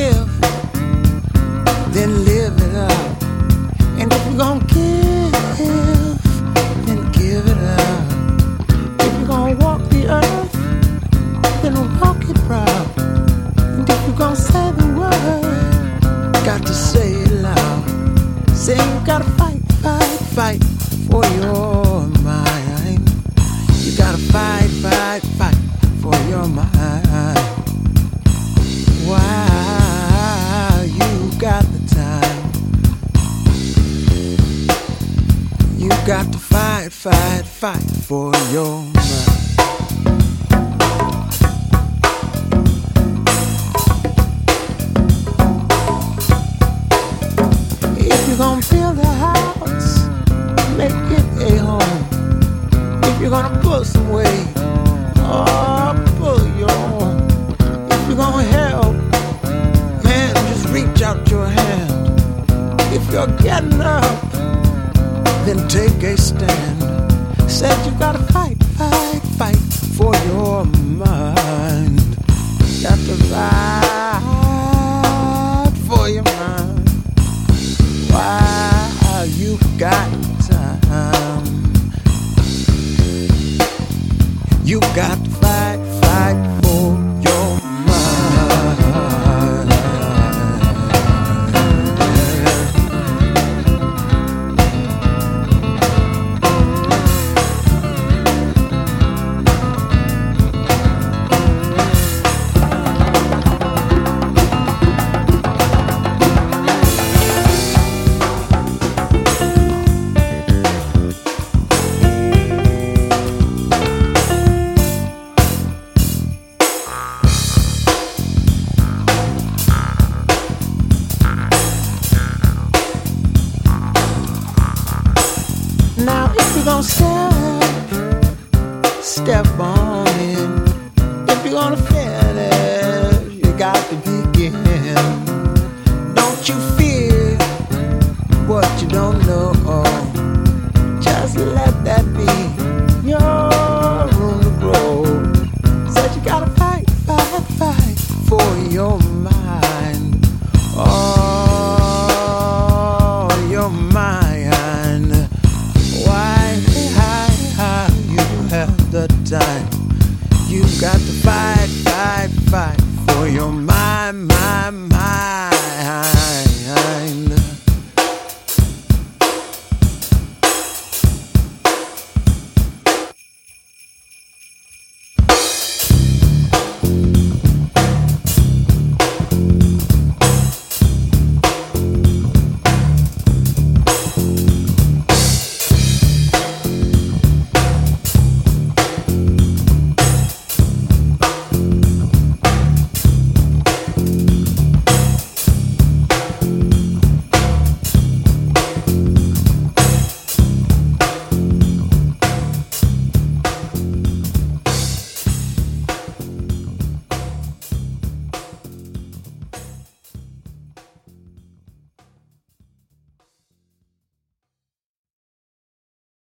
give, then live it up. And if you're gonna give, then give it up. If you're gonna walk the earth, then walk it proud. And if you're gonna say the word, got to say it loud. Say you gotta fight, fight, fight for your mind. You gotta fight, fight, fight for your mind. Wow, you got the time. You got to fight, fight, fight for your mind. If you're gonna build a house, make it a home. If you're gonna pull some weight, oh, pull your own. If you're gonna help, man, just reach out your hand. If you're getting up, then take a stand. Said you gotta fight, fight, fight for your mind. Got to fight for your mind. Wow, you got time. You got to fight, fight for your mind. Now if you're gonna step on in. If you're gonna fail,